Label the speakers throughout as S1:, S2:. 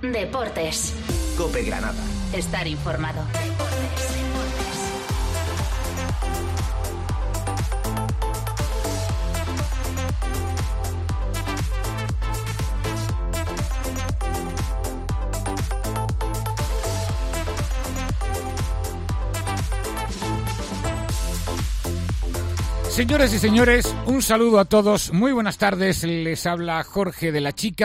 S1: Deportes.
S2: COPE Granada.
S1: Estar informado. Deportes.
S3: Señoras y señores, un saludo a todos, muy buenas tardes, les habla Jorge de la Chica,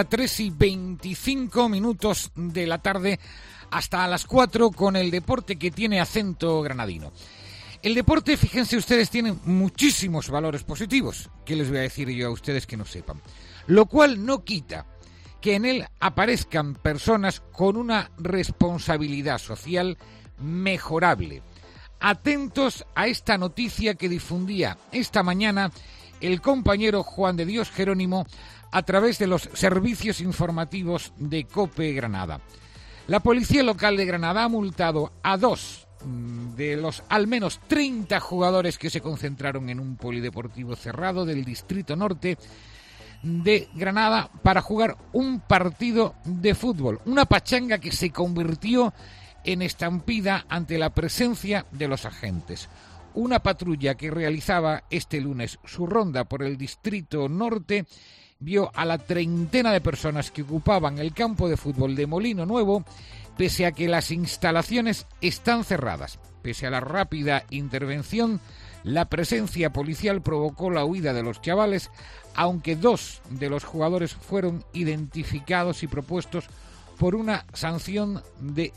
S3: 3:25 de la tarde hasta las 4 con el deporte que tiene acento granadino. El deporte, fíjense ustedes, tiene muchísimos valores positivos, ¿qué les voy a decir yo a ustedes que no sepan? Lo cual no quita que en él aparezcan personas con una responsabilidad social mejorable. Atentos a esta noticia que difundía esta mañana el compañero Juan de Dios Jerónimo a través de los servicios informativos de COPE Granada. La policía local de Granada ha multado a 2 de los al menos 30 jugadores que se concentraron en un polideportivo cerrado del Distrito Norte de Granada para jugar un partido de fútbol, una pachanga que se convirtió en estampida ante la presencia de los agentes. Una patrulla que realizaba este lunes su ronda por el Distrito Norte vio a la treintena de personas que ocupaban el campo de fútbol de Molino Nuevo, pese a que las instalaciones están cerradas. Pese a la rápida intervención, la presencia policial provocó la huida de los chavales, aunque 2 de los jugadores fueron identificados y propuestos por una sanción de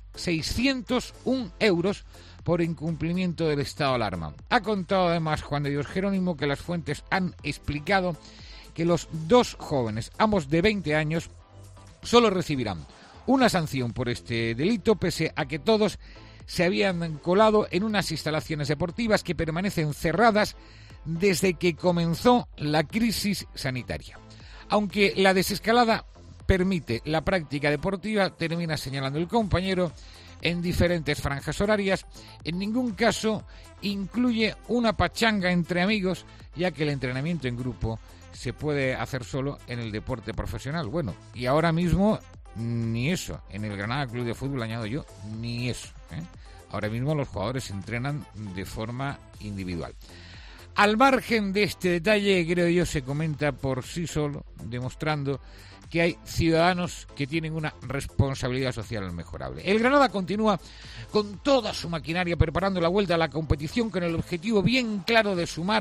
S3: 601 euros por incumplimiento del estado de alarma. Ha contado además Juan de Dios Jerónimo que las fuentes han explicado que los 2 jóvenes, ambos de 20 años, solo recibirán una sanción por este delito, pese a que todos se habían colado en unas instalaciones deportivas que permanecen cerradas desde que comenzó la crisis sanitaria. Aunque la desescalada permite la práctica deportiva, termina señalando el compañero, en diferentes franjas horarias, en ningún caso incluye una pachanga entre amigos, ya que el entrenamiento en grupo se puede hacer solo en el deporte profesional. Bueno, y ahora mismo ni eso, en el Granada Club de Fútbol, añado yo, ni eso, ¿eh? Ahora mismo los jugadores entrenan de forma individual. Al margen de este detalle, creo yo, se comenta por sí solo, demostrando que hay ciudadanos que tienen una responsabilidad social mejorable. El Granada continúa con toda su maquinaria preparando la vuelta a la competición con el objetivo bien claro de sumar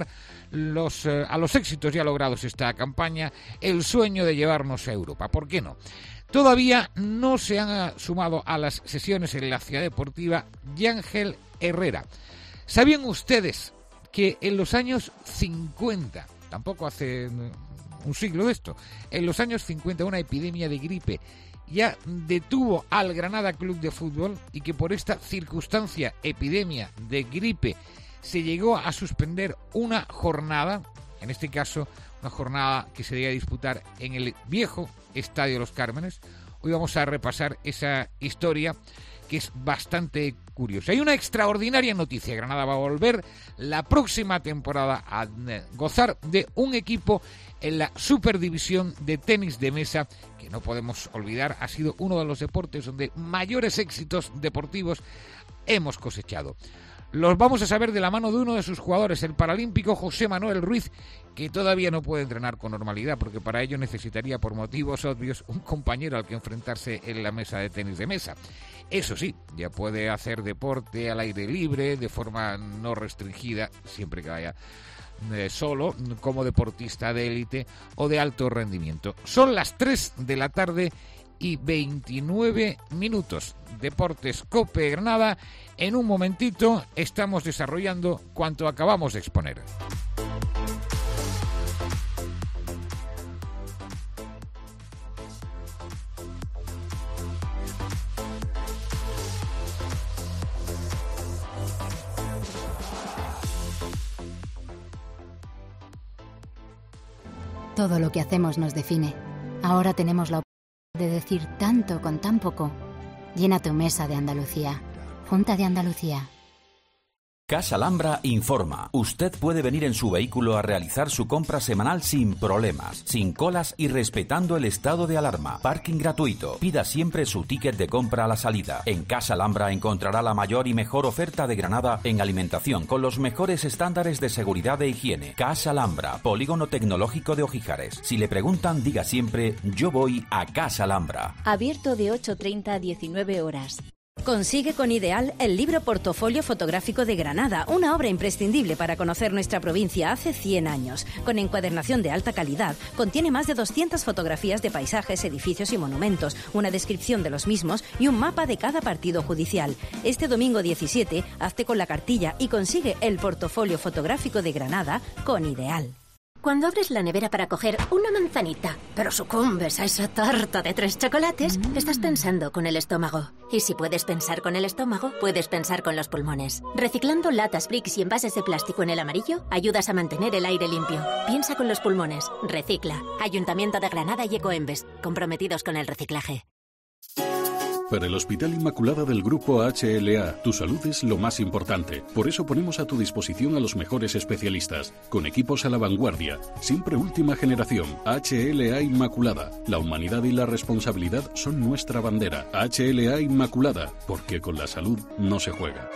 S3: a los éxitos ya logrados esta campaña, el sueño de llevarnos a Europa. ¿Por qué no? Todavía no se han sumado a las sesiones en la ciudad deportiva Yángel Herrera. ¿Sabían ustedes que en los años 50, tampoco hace un siglo de esto, en los años 50 una epidemia de gripe ya detuvo al Granada Club de Fútbol y que por esta circunstancia, epidemia de gripe, se llegó a suspender una jornada, en este caso una jornada que se debía disputar en el viejo Estadio Los Cármenes? Hoy vamos a repasar esa historia que es bastante curiosa. Hay una extraordinaria noticia. Granada va a volver la próxima temporada a gozar de un equipo en la Superdivisión de tenis de mesa, que no podemos olvidar, ha sido uno de los deportes donde mayores éxitos deportivos hemos cosechado. Los vamos a saber de la mano de uno de sus jugadores, el paralímpico José Manuel Ruiz, que todavía no puede entrenar con normalidad porque para ello necesitaría, por motivos obvios, un compañero al que enfrentarse en la mesa de tenis de mesa. Eso sí, ya puede hacer deporte al aire libre, de forma no restringida, siempre que vaya solo, como deportista de élite o de alto rendimiento. Son las 3:29. Deportes COPE Granada. En un momentito estamos desarrollando cuanto acabamos de exponer.
S4: Todo lo que hacemos nos define. Ahora tenemos la oportunidad de decir tanto con tan poco. Llena tu mesa de Andalucía. Junta de Andalucía.
S2: Casa Alhambra informa. Usted puede venir en su vehículo a realizar su compra semanal sin problemas, sin colas y respetando el estado de alarma. Parking gratuito. Pida siempre su ticket de compra a la salida. En Casa Alhambra encontrará la mayor y mejor oferta de Granada en alimentación con los mejores estándares de seguridad e higiene. Casa Alhambra, Polígono Tecnológico de Ojíjares. Si le preguntan, diga siempre: yo voy a Casa Alhambra.
S5: Abierto de 8:30 a 19 horas. Consigue con Ideal el libro Portafolio Fotográfico de Granada, una obra imprescindible para conocer nuestra provincia hace 100 años. Con encuadernación de alta calidad, contiene más de 200 fotografías de paisajes, edificios y monumentos, una descripción de los mismos y un mapa de cada partido judicial. Este domingo 17, hazte con la cartilla y consigue el Portafolio Fotográfico de Granada con Ideal.
S6: Cuando abres la nevera para coger una manzanita, pero sucumbes a esa tarta de 3 chocolates, estás pensando con el estómago. Y si puedes pensar con el estómago, puedes pensar con los pulmones. Reciclando latas, bricks y envases de plástico en el amarillo, ayudas a mantener el aire limpio. Piensa con los pulmones. Recicla. Ayuntamiento de Granada y Ecoembes, comprometidos con el reciclaje.
S7: Para el Hospital Inmaculada del Grupo HLA, tu salud es lo más importante. Por eso ponemos a tu disposición a los mejores especialistas, con equipos a la vanguardia, siempre última generación. HLA Inmaculada. La humanidad y la responsabilidad son nuestra bandera. HLA Inmaculada, porque con la salud no se juega.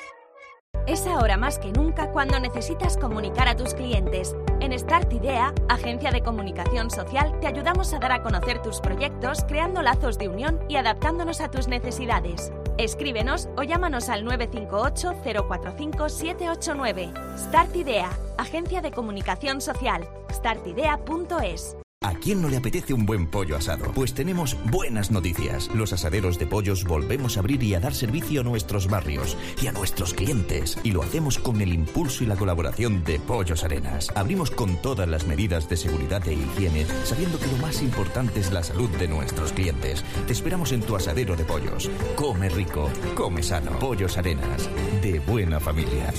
S8: Es ahora más que nunca cuando necesitas comunicar a tus clientes. En Start Idea, agencia de comunicación social, te ayudamos a dar a conocer tus proyectos, creando lazos de unión y adaptándonos a tus necesidades. Escríbenos o llámanos al 958 045 789. Start Idea, agencia de comunicación social. startidea.es.
S9: ¿A quién no le apetece un buen pollo asado? Pues tenemos buenas noticias. Los asaderos de pollos volvemos a abrir y a dar servicio a nuestros barrios y a nuestros clientes. Y lo hacemos con el impulso y la colaboración de Pollos Arenas. Abrimos con todas las medidas de seguridad e higiene, sabiendo que lo más importante es la salud de nuestros clientes. Te esperamos en tu asadero de pollos. Come rico, come sano. Pollos Arenas, de buena familia.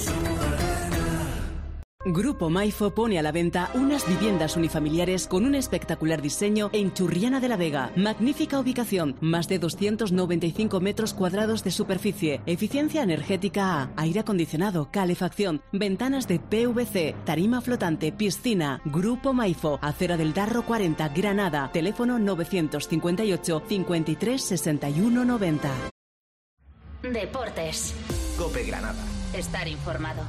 S10: Grupo Maifo pone a la venta unas viviendas unifamiliares con un espectacular diseño en Churriana de la Vega. Magnífica ubicación, más de 295 metros cuadrados de superficie, eficiencia energética A, aire acondicionado, calefacción, ventanas de PVC, tarima flotante, piscina. Grupo Maifo, Acera del Darro 40, Granada. Teléfono 958 53 61 90.
S1: Deportes.
S11: COPE Granada.
S1: Estar informado.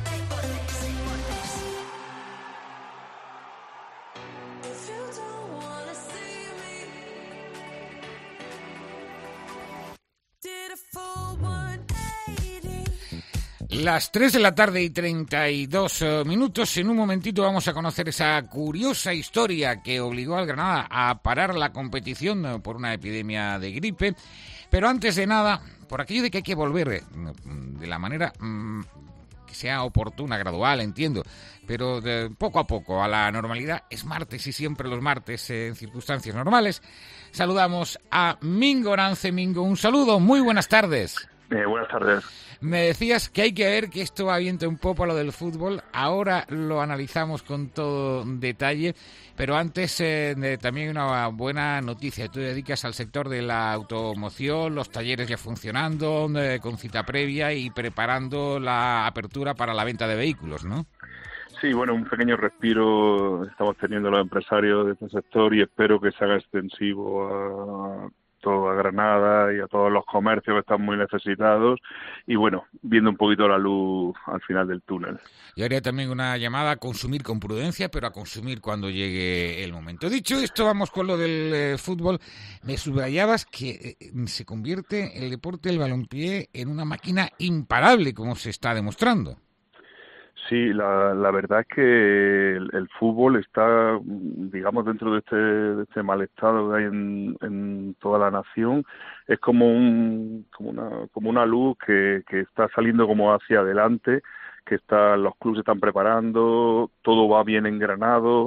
S3: Las 3 de la tarde y 32 minutos. En un momentito vamos a conocer esa curiosa historia que obligó al Granada a parar la competición por una epidemia de gripe. Pero antes de nada, por aquello de que hay que volver de la manera que sea oportuna, gradual, entiendo, pero de poco a poco a la normalidad. Es martes y siempre los martes en circunstancias normales. Saludamos a Mingo Orance. Mingo, un saludo, muy buenas tardes.
S12: Buenas tardes.
S3: Me decías que hay que ver que esto va viento un poco a lo del fútbol. Ahora lo analizamos con todo detalle, pero antes también una buena noticia. Tú te dedicas al sector de la automoción, los talleres ya funcionando, con cita previa y preparando la apertura para la venta de vehículos, ¿no?
S12: Sí, bueno, un pequeño respiro estamos teniendo los empresarios de este sector y espero que se haga extensivo a toda Granada y a todos los comercios que están muy necesitados y bueno, viendo un poquito la luz al final del túnel.
S3: Yo haría también una llamada a consumir con prudencia, pero a consumir cuando llegue el momento. Dicho esto, vamos con lo del fútbol. Me subrayabas que se convierte el deporte del balompié en una máquina imparable, como se está demostrando.
S12: Sí, la verdad es que el fútbol está, digamos, dentro de este mal estado que hay en toda la nación. Es como una luz que está saliendo como hacia adelante, que los clubes se están preparando, todo va bien engranado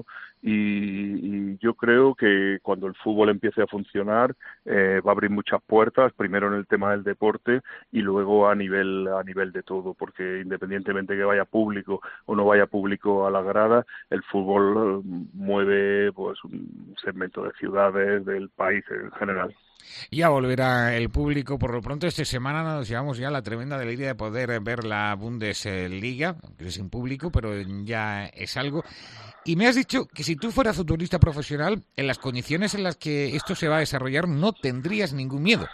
S12: y yo creo que cuando el fútbol empiece a funcionar va a abrir muchas puertas, primero en el tema del deporte y luego a nivel de todo, porque independientemente que vaya público o no vaya público a la grada, el fútbol mueve pues un segmento de ciudades, del país en general.
S3: Ya volverá el público. Por lo pronto, esta semana nos llevamos ya la tremenda alegría de poder ver la Bundesliga, que es sin público, pero ya es algo. Y me has dicho que si tú fueras futbolista profesional, en las condiciones en las que esto se va a desarrollar, no tendrías ningún miedo.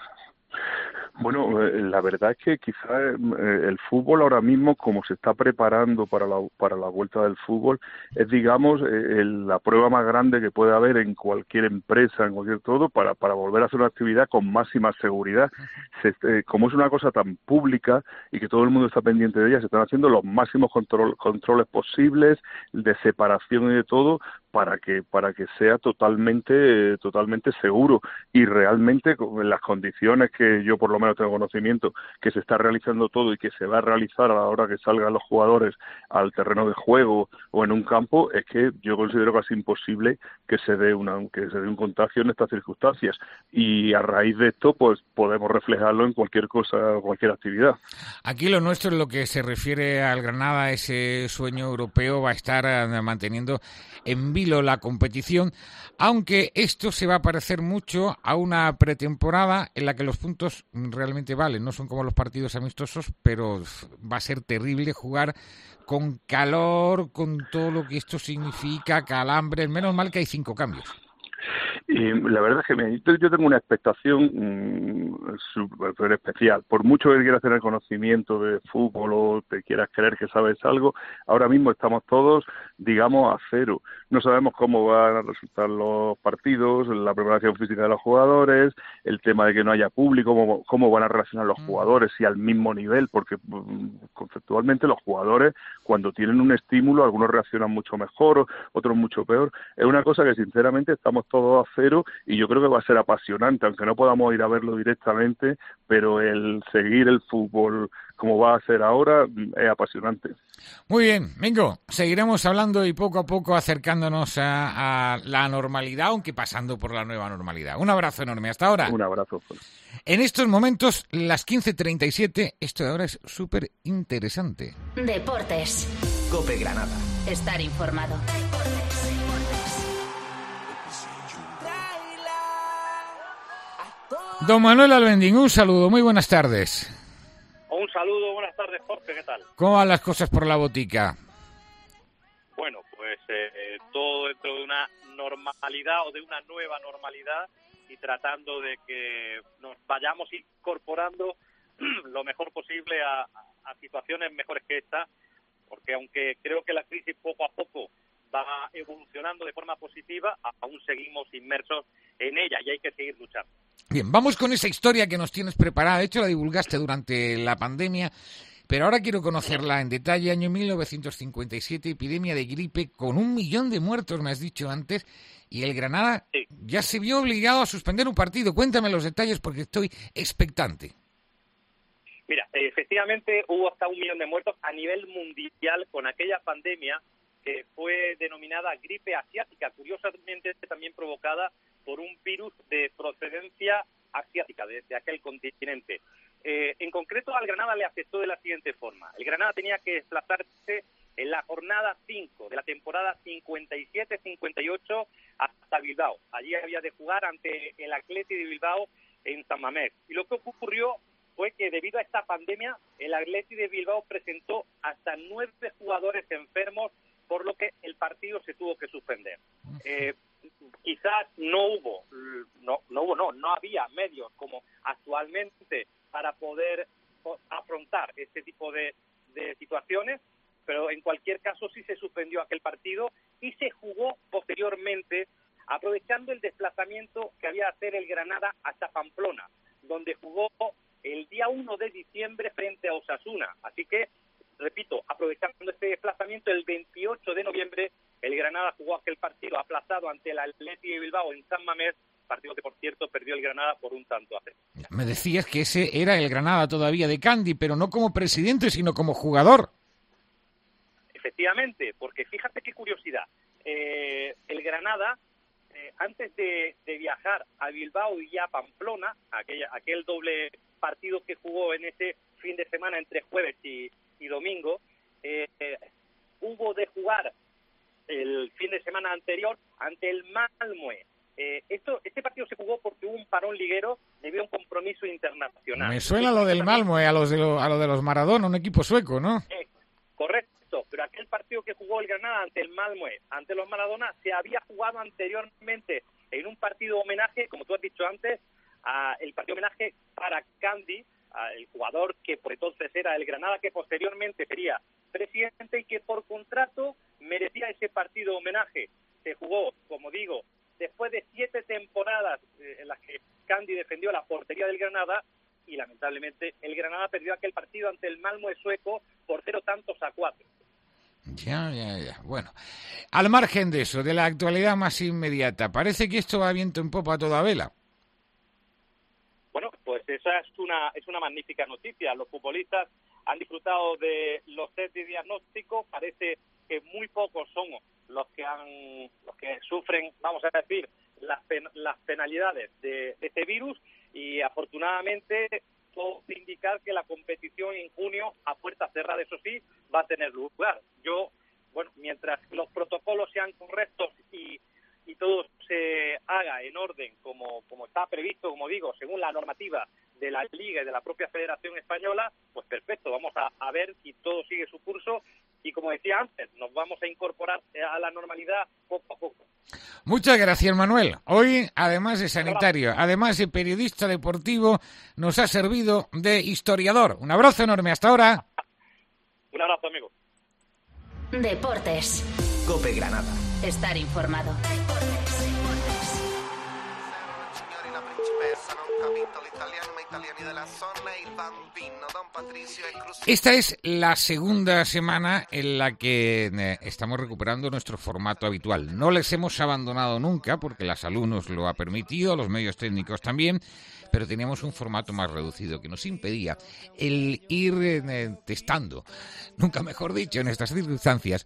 S12: Bueno, la verdad es que quizá el fútbol ahora mismo, como se está preparando para la vuelta del fútbol, es, digamos, la prueba más grande que puede haber en cualquier empresa, en cualquier todo, para volver a hacer una actividad con máxima seguridad. Como es una cosa tan pública y que todo el mundo está pendiente de ella, se están haciendo los máximos controles posibles, de separación y de todo, para que sea totalmente seguro, y realmente en las condiciones que yo por lo menos tengo conocimiento, que se está realizando todo y que se va a realizar a la hora que salgan los jugadores al terreno de juego o en un campo, es que yo considero casi imposible que se dé un contagio en estas circunstancias, y a raíz de esto pues podemos reflejarlo en cualquier cosa, cualquier actividad.
S3: Aquí lo nuestro, en lo que se refiere al Granada, ese sueño europeo, va a estar manteniendo en vilo la competición, aunque esto se va a parecer mucho a una pretemporada en la que los puntos realmente valen, no son como los partidos amistosos, pero va a ser terrible jugar con calor, con todo lo que esto significa, calambres. Menos mal que hay 5 cambios.
S12: Y la verdad es que yo tengo una expectación súper especial. Por mucho que quieras tener conocimiento de fútbol o te quieras creer que sabes algo, ahora mismo estamos todos, digamos, a cero. No sabemos cómo van a resultar los partidos, la preparación física de los jugadores, el tema de que no haya público, cómo van a relacionar los jugadores y al mismo nivel, porque conceptualmente los jugadores, cuando tienen un estímulo, algunos reaccionan mucho mejor, otros mucho peor. Es una cosa que sinceramente estamos todos a cero, y yo creo que va a ser apasionante, aunque no podamos ir a verlo directamente, pero el seguir el fútbol como va a ser ahora es apasionante.
S3: Muy bien, Mingo, seguiremos hablando y poco a poco acercándonos a la normalidad, aunque pasando por la nueva normalidad. Un abrazo enorme, hasta ahora.
S12: Un abrazo.
S3: En estos momentos, las 15:37, esto de ahora es súper interesante.
S1: Deportes.
S9: COPE Granada.
S1: Estar informado.
S3: Don Manuel Albendín, un saludo, muy buenas tardes.
S11: Un saludo, buenas tardes, Jorge, ¿qué tal?
S3: ¿Cómo van las cosas por la botica?
S11: Bueno, pues todo dentro de una normalidad o de una nueva normalidad, y tratando de que nos vayamos incorporando lo mejor posible a situaciones mejores que esta, porque aunque creo que la crisis poco a poco va evolucionando de forma positiva, aún seguimos inmersos en ella y hay que seguir luchando.
S3: Bien, vamos con esa historia que nos tienes preparada. De hecho, la divulgaste durante la pandemia, pero ahora quiero conocerla en detalle. Año 1957, epidemia de gripe con 1 millón de muertos, me has dicho antes, y el Granada ya se vio obligado a suspender un partido. Cuéntame los detalles porque estoy expectante.
S11: Mira, efectivamente hubo hasta 1 millón de muertos a nivel mundial con aquella pandemia que fue denominada gripe asiática, curiosamente también provocada por un virus de procedencia asiática, de aquel continente. En concreto, al Granada le afectó de la siguiente forma. El Granada tenía que desplazarse en la jornada 5 de la temporada 57-58 hasta Bilbao. Allí había de jugar ante el Athletic de Bilbao en San Mamés. Y lo que ocurrió fue que debido a esta pandemia, el Athletic de Bilbao presentó hasta 9 jugadores enfermos, por lo que el partido se tuvo que suspender. Quizás no había medios como actualmente para poder afrontar este tipo de situaciones, pero en cualquier caso sí se suspendió aquel partido y se jugó posteriormente, aprovechando el desplazamiento que había de hacer el Granada hasta Pamplona, donde jugó el día 1 de diciembre frente a Osasuna. Así que, repito, aprovechando este desplazamiento, el 28 de noviembre el Granada jugó aquel partido aplazado ante el Athletic de Bilbao en San Mamés, partido que, por cierto, perdió el Granada por 1-0.
S3: Me decías que ese era el Granada todavía de Candy, pero no como presidente, sino como jugador.
S11: Efectivamente, porque fíjate qué curiosidad. el Granada, antes de viajar a Bilbao y a Pamplona, aquel doble partido que jugó en ese fin de semana entre jueves y domingo, hubo de jugar el fin de semana anterior ante el Malmö. Este partido se jugó porque hubo un parón liguero debido a un compromiso internacional.
S3: Me suena lo del Malmö, a lo de los Maradona, un equipo sueco, ¿no?
S11: Correcto, pero aquel partido que jugó el Granada ante el Malmö, ante los Maradona, se había jugado anteriormente en un partido homenaje, como tú has dicho antes, el partido homenaje para Candy, el jugador que por entonces era el Granada, que posteriormente sería presidente y que por contrato merecía ese partido homenaje. Se jugó, como digo, después de 7 temporadas en las que Candy defendió la portería del Granada, y lamentablemente el Granada perdió aquel partido ante el Malmö sueco por 0-4.
S3: Ya. Bueno, al margen de eso, de la actualidad más inmediata, parece que esto va viento en popa a toda vela.
S11: Bueno, pues esa es una magnífica noticia. Los futbolistas han disfrutado de los test de diagnóstico. Parece que muy pocos son los que sufren, vamos a decir, las penalidades de este virus, y afortunadamente todo indicar que la competición en junio a puerta cerrada, eso sí, va a tener lugar. Mientras los protocolos sean correctos y todo se haga en orden como está previsto, como digo, según la normativa de la Liga y de la propia Federación Española, pues perfecto, vamos a ver si todo sigue su curso y, como decía antes, nos vamos a incorporar a la normalidad poco a poco.
S3: Muchas gracias, Manuel. Hoy, además de sanitario, además de periodista deportivo, nos ha servido de historiador. Un abrazo enorme, hasta ahora.
S11: Un abrazo, amigo.
S1: Deportes.
S9: COPE Granada.
S1: Estar informado.
S3: Esta es la segunda semana en la que estamos recuperando nuestro formato habitual. No les hemos abandonado nunca porque la salud nos lo ha permitido, los medios técnicos también, pero teníamos un formato más reducido que nos impedía el ir testando, nunca mejor dicho, en estas circunstancias,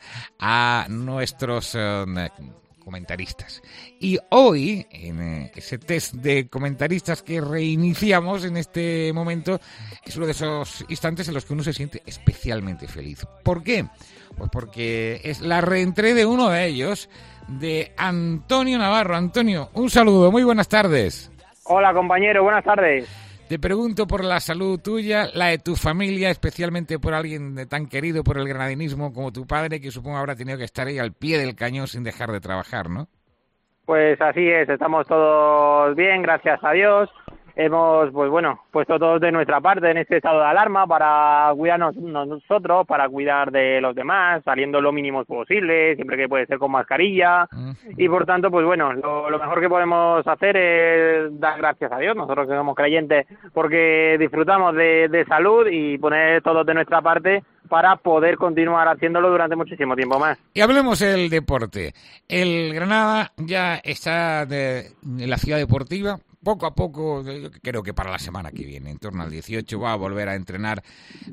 S3: a nuestros comentaristas. Y hoy, en ese test de comentaristas que reiniciamos en este momento, es uno de esos instantes en los que uno se siente especialmente feliz. ¿Por qué? Pues porque es la reentré de uno de ellos, de Antonio Navarro. Antonio, un saludo, muy buenas tardes.
S13: Hola, compañero, buenas tardes.
S3: Te pregunto por la salud tuya, la de tu familia, especialmente por alguien tan querido por el granadinismo como tu padre, que supongo habrá tenido que estar ahí al pie del cañón sin dejar de trabajar, ¿no?
S13: Pues así es, estamos todos bien, gracias a Dios. Hemos, puesto todos de nuestra parte en este estado de alarma para cuidarnos nosotros, para cuidar de los demás, saliendo lo mínimo posible, siempre que puede ser con mascarilla. Y por tanto, lo mejor que podemos hacer es dar gracias a Dios, nosotros que somos creyentes, porque disfrutamos de salud y poner todos de nuestra parte para poder continuar haciéndolo durante muchísimo tiempo más.
S3: Y hablemos del deporte. El Granada ya está en la ciudad deportiva. Poco a poco, yo creo que para la semana que viene, en torno al 18, va a volver a entrenar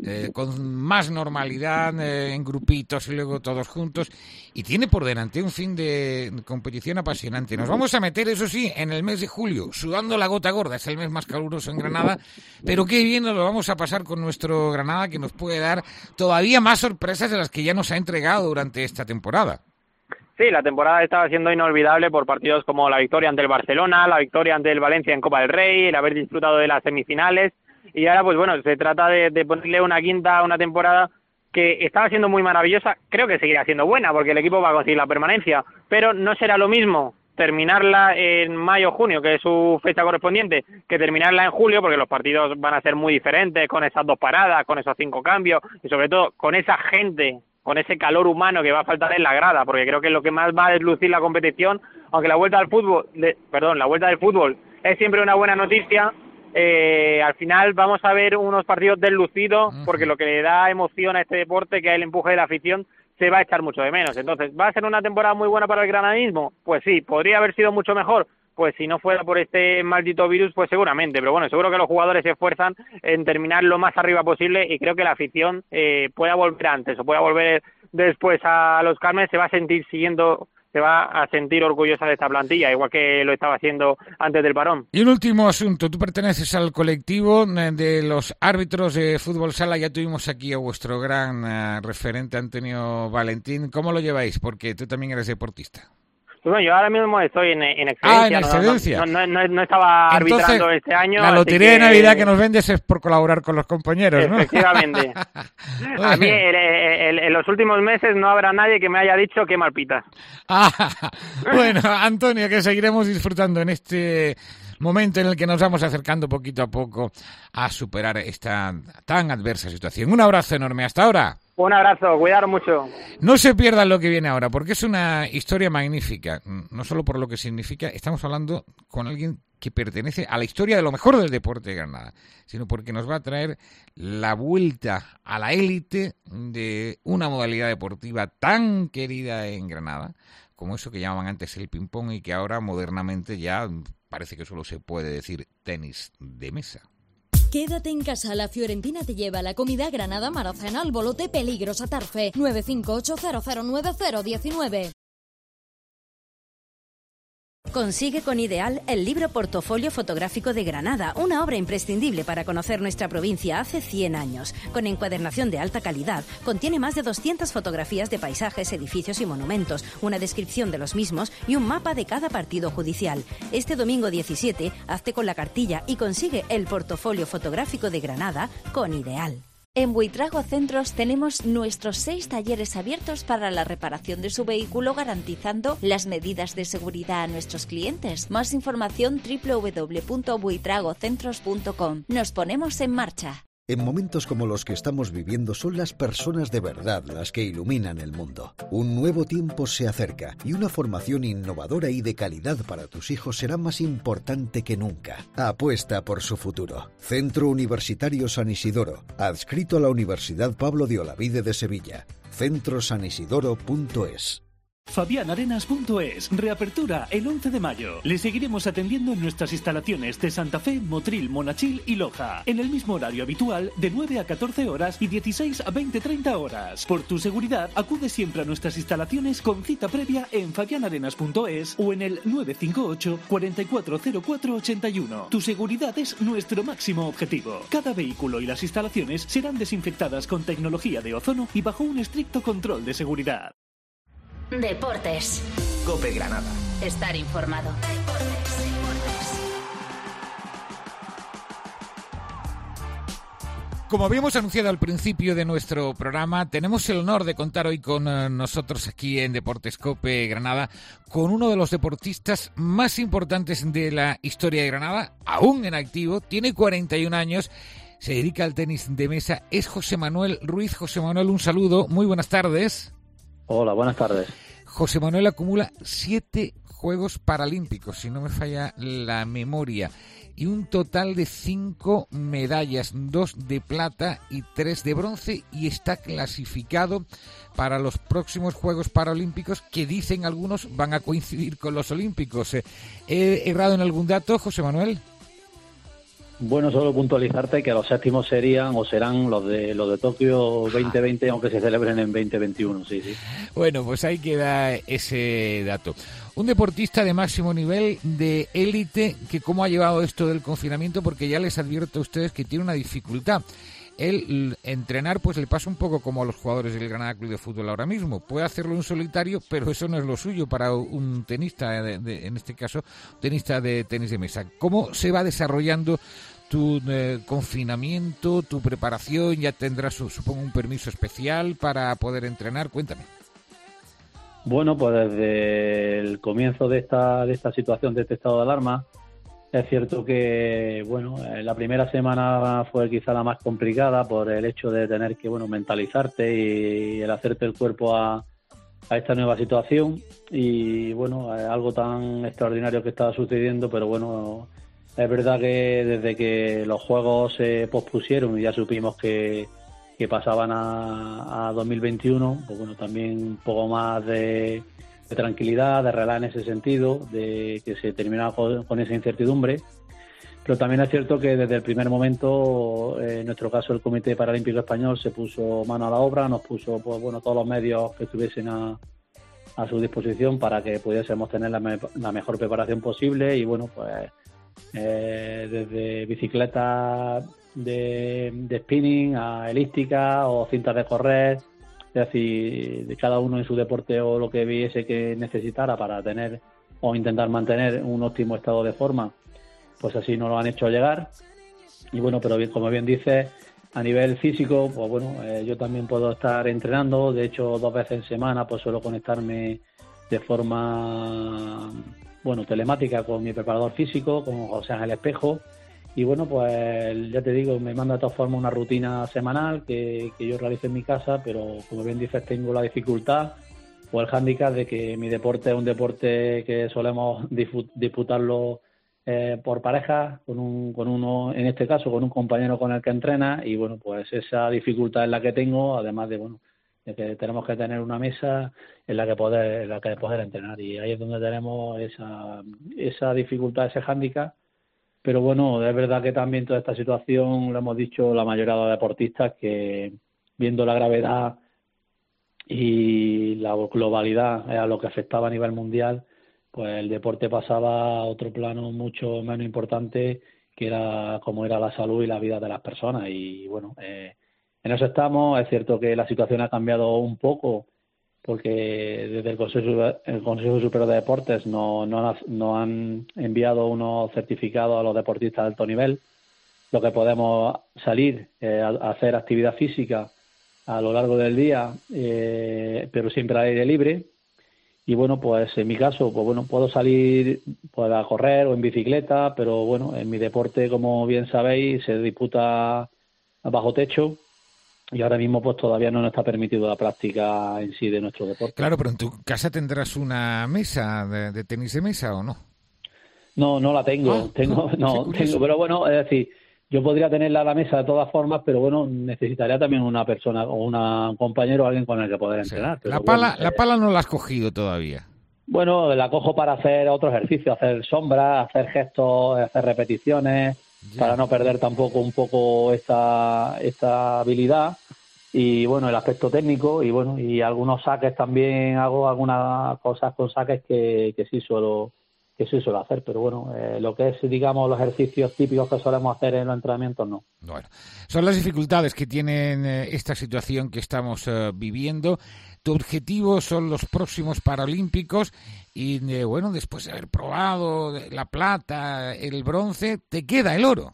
S3: con más normalidad, en grupitos y luego todos juntos. Y tiene por delante un fin de competición apasionante. Nos vamos a meter, eso sí, en el mes de julio, sudando la gota gorda. Es el mes más caluroso en Granada. Pero qué bien nos lo vamos a pasar con nuestro Granada, que nos puede dar todavía más sorpresas de las que ya nos ha entregado durante esta temporada.
S13: Sí, la temporada estaba siendo inolvidable por partidos como la victoria ante el Barcelona, la victoria ante el Valencia en Copa del Rey, el haber disfrutado de las semifinales, y ahora se trata de ponerle una temporada que estaba siendo muy maravillosa. Creo que seguirá siendo buena porque el equipo va a conseguir la permanencia, pero no será lo mismo terminarla en mayo o junio, que es su fecha correspondiente, que terminarla en julio, porque los partidos van a ser muy diferentes, con esas 2 paradas, con esos 5 cambios, y sobre todo con esa gente, con ese calor humano que va a faltar en la grada, porque creo que es lo que más va a deslucir la competición, aunque la vuelta del fútbol es siempre una buena noticia. Al final vamos a ver unos partidos deslucidos, porque lo que le da emoción a este deporte, que es el empuje de la afición, se va a echar mucho de menos. Entonces, ¿va a ser una temporada muy buena para el granadismo? Pues sí. ¿Podría haber sido mucho mejor? Pues si no fuera por este maldito virus, pues seguramente. Pero seguro que los jugadores se esfuerzan en terminar lo más arriba posible, y creo que la afición pueda volver antes o pueda volver después a Los Carmen, se va a seguir se va a sentir orgullosa de esta plantilla, igual que lo estaba haciendo antes del parón.
S3: Y un último asunto, tú perteneces al colectivo de los árbitros de fútbol sala, ya tuvimos aquí a vuestro gran referente Antonio Valentín, ¿cómo lo lleváis? Porque tú también eres deportista.
S13: Bueno, yo ahora mismo estoy en excedencia.
S3: En excedencia.
S13: No estaba arbitrando. Entonces, este año.
S3: La lotería de Navidad que nos vendes es por colaborar con los compañeros, ¿no?
S13: Efectivamente. A mí en los últimos meses no habrá nadie que me haya dicho qué mal pitas.
S3: Bueno, Antonio, que seguiremos disfrutando en este momento en el que nos vamos acercando poquito a poco a superar esta tan adversa situación. Un abrazo enorme. Hasta ahora.
S13: Un abrazo, cuidaros mucho.
S3: No se pierdan lo que viene ahora, porque es una historia magnífica, no solo por lo que significa, estamos hablando con alguien que pertenece a la historia de lo mejor del deporte de Granada, sino porque nos va a traer la vuelta a la élite de una modalidad deportiva tan querida en Granada, como eso que llamaban antes el ping-pong y que ahora modernamente ya parece que solo se puede decir tenis de mesa.
S14: Quédate en casa, la Fiorentina te lleva la comida Granada Maracena al Bolote Peligros Atarfe 958009019.
S5: Consigue con Ideal el libro Portofolio Fotográfico de Granada, una obra imprescindible para conocer nuestra provincia hace 100 años. Con encuadernación de alta calidad, contiene más de 200 fotografías de paisajes, edificios y monumentos, una descripción de los mismos y un mapa de cada partido judicial. Este domingo 17, hazte con la cartilla y consigue el Portofolio Fotográfico de Granada con Ideal.
S8: En Buitrago Centros tenemos nuestros 6 talleres abiertos para la reparación de su vehículo, garantizando las medidas de seguridad a nuestros clientes. Más información www.buitragocentros.com. Nos ponemos en marcha.
S15: En momentos como los que estamos viviendo son las personas de verdad las que iluminan el mundo. Un nuevo tiempo se acerca y una formación innovadora y de calidad para tus hijos será más importante que nunca. Apuesta por su futuro. Centro Universitario San Isidoro, adscrito a la Universidad Pablo de Olavide de Sevilla. centrosanisidoro.es.
S16: Fabianarenas.es, reapertura el 11 de mayo. Le seguiremos atendiendo en nuestras instalaciones de Santa Fe, Motril, Monachil y Loja, en el mismo horario habitual de 9 a 14 horas y 16 a 20-30 horas. Por tu seguridad, acude siempre a nuestras instalaciones con cita previa en fabianarenas.es o en el 958 440481. Tu seguridad es nuestro máximo objetivo. Cada vehículo y las instalaciones serán desinfectadas con tecnología de ozono y bajo un estricto control de seguridad.
S1: Deportes.
S9: COPE Granada.
S1: Estar informado.
S3: Como habíamos anunciado al principio de nuestro programa, tenemos el honor de contar hoy con nosotros aquí en Deportes COPE Granada con uno de los deportistas más importantes de la historia de Granada, aún en activo, tiene 41 años, se dedica al tenis de mesa, es José Manuel Ruiz. José Manuel, un saludo, muy buenas tardes.
S17: Hola, buenas tardes.
S3: José Manuel acumula 7 Juegos Paralímpicos, si no me falla la memoria, y un total de 5 medallas, 2 de plata y 3 de bronce, y está clasificado para los próximos Juegos Paralímpicos que dicen algunos van a coincidir con los Olímpicos. ¿He errado en algún dato, José Manuel?
S17: Bueno, solo puntualizarte que los séptimos serían o serán los de Tokio 2020, aunque se celebren en 2021, sí. Bueno,
S3: pues ahí queda ese dato. Un deportista de máximo nivel, de élite, que cómo ha llevado esto del confinamiento, porque ya les advierto a ustedes que tiene una dificultad. Él entrenar pues le pasa un poco como a los jugadores del Granada Club de Fútbol ahora mismo. Puede hacerlo en solitario, pero eso no es lo suyo para un tenista, en este caso, tenista de tenis de mesa. ¿Cómo se va desarrollando tu confinamiento, tu preparación? Ya tendrás, supongo, un permiso especial para poder entrenar. Cuéntame.
S17: Bueno, pues desde el comienzo de esta situación, de este estado de alarma, es cierto que, bueno, la primera semana fue quizá la más complicada por el hecho de tener que, mentalizarte y el hacerte el cuerpo a esta nueva situación. Y, bueno, algo tan extraordinario que estaba sucediendo, pero bueno, es verdad que desde que los juegos se pospusieron y ya supimos que pasaban a 2021, pues bueno, también un poco más de tranquilidad, de relax en ese sentido, de que se terminaba con esa incertidumbre. Pero también es cierto que desde el primer momento, en nuestro caso el Comité Paralímpico Español se puso mano a la obra, nos puso todos los medios que estuviesen a a su disposición para que pudiésemos tener la mejor preparación posible. Y bueno, pues desde bicicleta de spinning a elíptica o cintas de correr, es decir, de cada uno en su deporte o lo que viese que necesitara para tener o intentar mantener un óptimo estado de forma, pues así nos lo han hecho llegar. Y bueno, pero bien, como bien dices, a nivel físico, pues bueno, yo también puedo estar entrenando. De hecho, 2 veces en semana pues suelo conectarme de forma, bueno, telemática con mi preparador físico, con José Ángel Espejo. Y bueno, pues ya te digo, me manda de todas formas una rutina semanal que yo realizo en mi casa, pero como bien dices, tengo la dificultad o el hándicap de que mi deporte es un deporte que solemos disputarlo por pareja, con uno, en este caso con un compañero con el que entrena. Y bueno, pues esa dificultad es la que tengo, además de bueno, de que tenemos que tener una mesa en la que poder entrenar, y ahí es donde tenemos esa dificultad, ese hándicap. Pero bueno, es verdad que también toda esta situación, lo hemos dicho la mayoría de los deportistas, que viendo la gravedad y la globalidad a lo que afectaba a nivel mundial, pues el deporte pasaba a otro plano mucho menos importante, que era como era la salud y la vida de las personas. Y bueno, en eso estamos. Es cierto que la situación ha cambiado un poco, porque desde el Consejo Superior de Deportes nos han enviado unos certificados a los deportistas de alto nivel, lo que podemos salir a hacer actividad física a lo largo del día, pero siempre al aire libre. Y bueno, pues en mi caso, pues bueno, puedo salir pues a correr o en bicicleta, pero bueno, en mi deporte, como bien sabéis, se disputa bajo techo. Y ahora mismo pues todavía no nos está permitido la práctica en sí de nuestro deporte.
S3: Claro, pero en tu casa tendrás una mesa de tenis de mesa, ¿o no?
S17: No la tengo. Tengo, pero bueno, es decir, yo podría tenerla a la mesa de todas formas, pero bueno, necesitaría también una persona o un compañero, alguien con el que poder entrenar. Pero
S3: la pala no la has cogido todavía.
S17: Bueno, la cojo para hacer otro ejercicio, hacer sombras, hacer gestos, hacer repeticiones, para no perder tampoco un poco esta habilidad. Y bueno, el aspecto técnico, y bueno, y algunos saques también, hago algunas cosas con saques que sí suelo hacer, pero bueno, lo que es, digamos, los ejercicios típicos que solemos hacer en los entrenamientos, no.
S3: Bueno, son las dificultades que tienen esta situación que estamos viviendo. Tu objetivo son los próximos Paralímpicos y, bueno, después de haber probado la plata, el bronce, te queda el oro.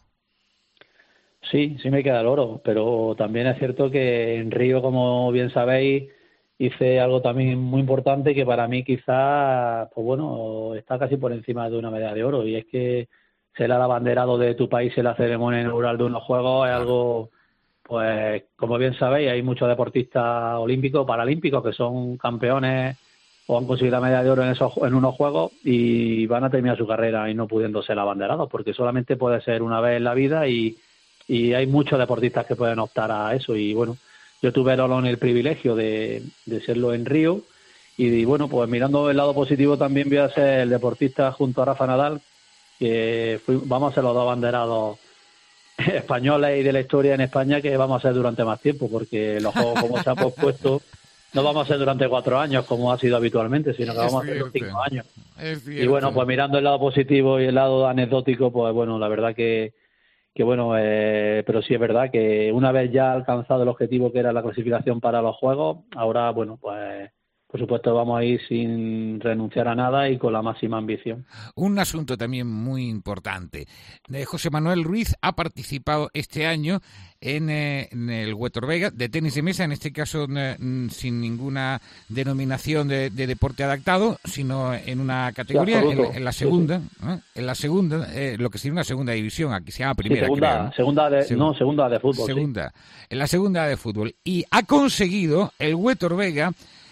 S17: Sí me queda el oro, pero también es cierto que en Río, como bien sabéis, hice algo también muy importante que para mí quizás, pues bueno, está casi por encima de una medalla de oro, y es que ser el abanderado de tu país en la ceremonia inaugural de unos Juegos es algo, pues como bien sabéis, hay muchos deportistas olímpicos, paralímpicos que son campeones o han conseguido la medalla de oro en unos Juegos y van a terminar su carrera y no pudiendo ser abanderados, porque solamente puede ser una vez en la vida, y hay muchos deportistas que pueden optar a eso. Y bueno, yo tuve el privilegio de serlo en Río, y bueno, pues mirando el lado positivo también voy a ser el deportista junto a Rafa Nadal, que vamos a ser los dos abanderados españoles y de la historia en España que vamos a ser durante más tiempo, porque los Juegos, como se han pospuesto, no vamos a ser durante 4 años como ha sido habitualmente, sino que vamos a ser 5 años. Y bueno, pues mirando el lado positivo y el lado anecdótico, pues bueno, la verdad que bueno, pero sí es verdad que una vez ya alcanzado el objetivo que era la clasificación para los Juegos, ahora, bueno, pues por supuesto vamos a ir sin renunciar a nada y con la máxima ambición.
S3: Un asunto también muy importante. José Manuel Ruiz ha participado este año en el Huétor Vega de tenis de mesa, en este caso sin ninguna denominación de deporte adaptado, sino en una categoría, en la segunda, sí. En la segunda, lo que sería una segunda división, aquí se llama primera.
S17: Sí, segunda de fútbol.
S3: Segunda, sí. En la segunda de fútbol. Y ha conseguido el Huétor Vega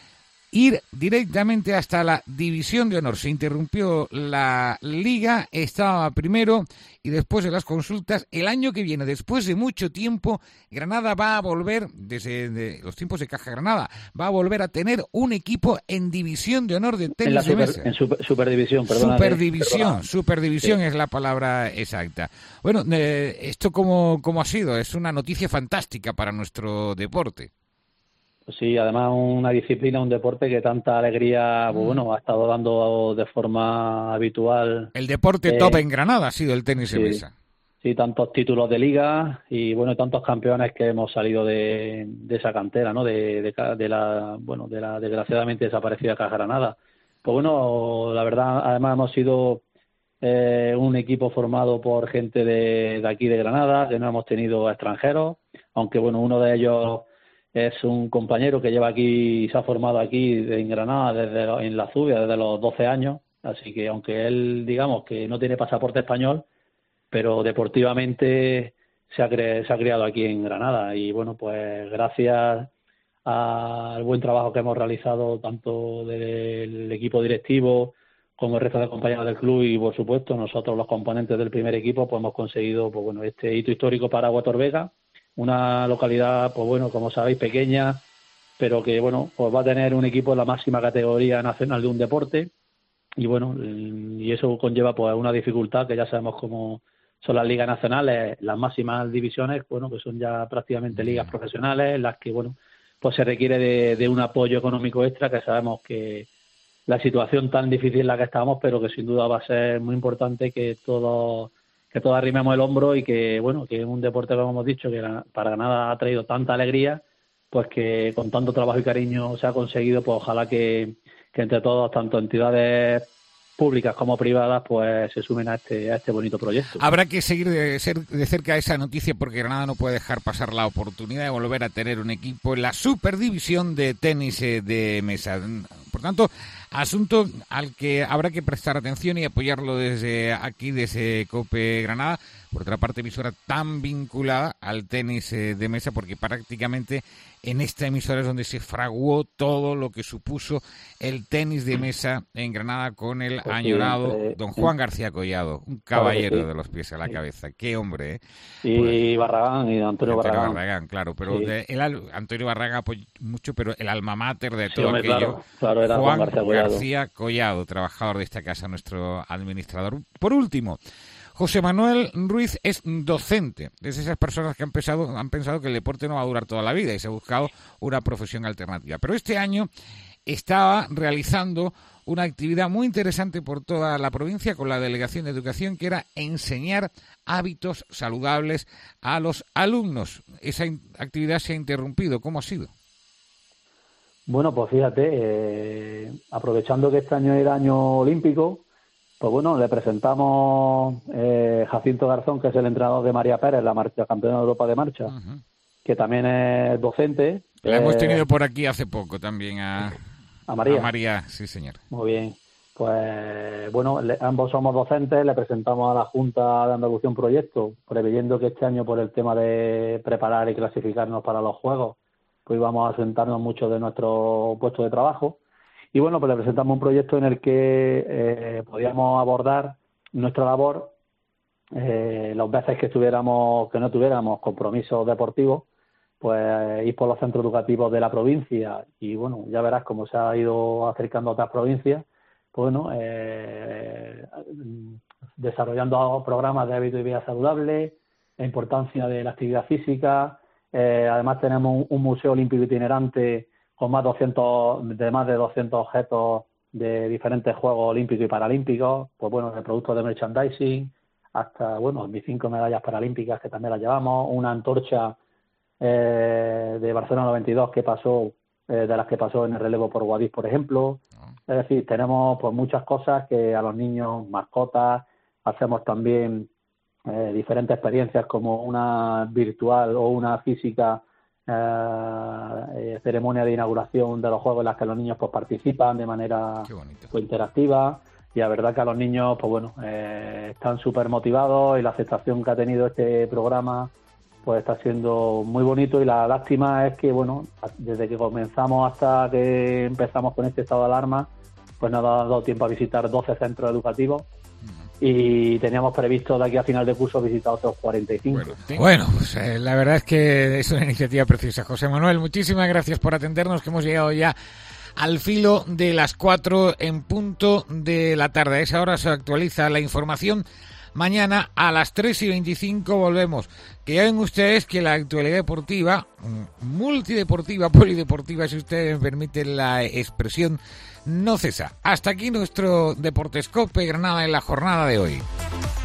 S3: ir directamente hasta la División de Honor. Se interrumpió la liga, estaba primero, y después de las consultas, el año que viene, después de mucho tiempo, Granada va a volver, desde los tiempos de Caja Granada, va a volver a tener un equipo en División de Honor de tenis de mesa.
S17: En Superdivisión, perdón.
S3: Superdivisión sí. Es la palabra exacta. Bueno, ¿esto cómo ha sido? Es una noticia fantástica para nuestro deporte.
S17: Pues sí, además una disciplina, un deporte que tanta alegría, pues bueno, ha estado dando de forma habitual.
S3: El deporte top en Granada ha sido el tenis de mesa.
S17: Sí, tantos títulos de liga y bueno, tantos campeones que hemos salido de esa cantera, ¿no? De la desgraciadamente desaparecida Caja Granada. Pues bueno, la verdad, además hemos sido un equipo formado por gente de aquí de Granada, que no hemos tenido extranjeros, aunque bueno, uno de ellos es un compañero que lleva aquí, se ha formado aquí en Granada en la Zubia desde los 12 años, así que aunque él, digamos, que no tiene pasaporte español, pero deportivamente se ha criado aquí en Granada y bueno, pues gracias al buen trabajo que hemos realizado tanto del equipo directivo como el resto de compañeros del club y por supuesto nosotros los componentes del primer equipo, pues hemos conseguido pues bueno, este hito histórico para Huertorvega, una localidad, pues bueno, como sabéis, pequeña, pero que bueno, pues va a tener un equipo en la máxima categoría nacional de un deporte y bueno, y eso conlleva pues una dificultad que ya sabemos cómo son las ligas nacionales, las máximas divisiones, bueno, que son ya prácticamente ligas profesionales, en las que bueno, pues se requiere de un apoyo económico extra, que sabemos que la situación tan difícil en la que estamos, pero que sin duda va a ser muy importante que todos arrimemos el hombro y que, bueno, que es un deporte, como hemos dicho, que para Granada ha traído tanta alegría, pues que con tanto trabajo y cariño se ha conseguido, pues ojalá que entre todos, tanto entidades públicas como privadas, pues se sumen a este bonito proyecto.
S3: Habrá que seguir de cerca esa noticia porque Granada no puede dejar pasar la oportunidad de volver a tener un equipo en la superdivisión de tenis de mesa. Por tanto, asunto al que habrá que prestar atención y apoyarlo desde aquí, desde COPE Granada. Por otra parte, emisora tan vinculada al tenis de mesa, porque prácticamente en esta emisora es donde se fraguó todo lo que supuso el tenis de mesa en Granada con el añorado don Juan García Collado, un caballero de los pies a la cabeza. ¡Qué hombre!
S17: Y pues, Barragán, y Antonio Barragán.
S3: Claro, pero Antonio Barragán apoyó mucho, pero el alma mater de todo aquello,
S17: claro, era
S3: Juan García Collado, trabajador de esta casa, nuestro administrador. Por último, José Manuel Ruiz es docente. Es esas personas que han pensado que el deporte no va a durar toda la vida y se ha buscado una profesión alternativa. Pero este año estaba realizando una actividad muy interesante por toda la provincia con la Delegación de Educación, que era enseñar hábitos saludables a los alumnos. Esa actividad se ha interrumpido. ¿Cómo ha sido?
S17: Bueno, pues fíjate, aprovechando que este año era año olímpico, pues bueno, le presentamos Jacinto Garzón, que es el entrenador de María Pérez, la campeona de Europa de marcha, que también es docente.
S3: La hemos tenido por aquí hace poco también a
S17: María.
S3: A María, sí señor.
S17: Muy bien. Pues bueno, ambos somos docentes, le presentamos a la Junta de Andalucía un proyecto, preveyendo que este año por el tema de preparar y clasificarnos para los Juegos, pues íbamos a sentarnos mucho de nuestro puesto de trabajo. Y bueno, pues le presentamos un proyecto en el que podíamos abordar nuestra labor las veces que no tuviéramos compromisos deportivos, pues ir por los centros educativos de la provincia y bueno, ya verás cómo se ha ido acercando a otras provincias, pues bueno, desarrollando programas de hábito y vida saludable, la importancia de la actividad física. Además tenemos un museo olímpico itinerante con más de 200 objetos de diferentes Juegos Olímpicos y Paralímpicos, pues bueno, de productos de merchandising, hasta, bueno, mis 5 medallas paralímpicas que también las llevamos, una antorcha de Barcelona 92 que pasó, de las que pasó en el relevo por Guadix, por ejemplo. Es decir, tenemos pues muchas cosas que a los niños, mascotas, hacemos también diferentes experiencias como una virtual o una física, ceremonia de inauguración de los Juegos en las que los niños pues participan de manera pues, interactiva, y la verdad que a los niños pues bueno, están súper motivados y la aceptación que ha tenido este programa pues está siendo muy bonito, y la lástima es que bueno, desde que comenzamos hasta que empezamos con este estado de alarma pues no ha dado tiempo a visitar 12 centros educativos y teníamos previsto de aquí a final de curso visitar otros 45.
S3: Bueno, pues la verdad es que es una iniciativa preciosa. José Manuel, muchísimas gracias por atendernos, que hemos llegado ya al filo de las 4 en punto de la tarde. A esa hora se actualiza la información Mañana a las 3:25 volvemos. Que ya ven ustedes que la actualidad deportiva, multideportiva, polideportiva, si ustedes me permiten la expresión, no cesa. Hasta aquí nuestro Deportescope Granada en la jornada de hoy.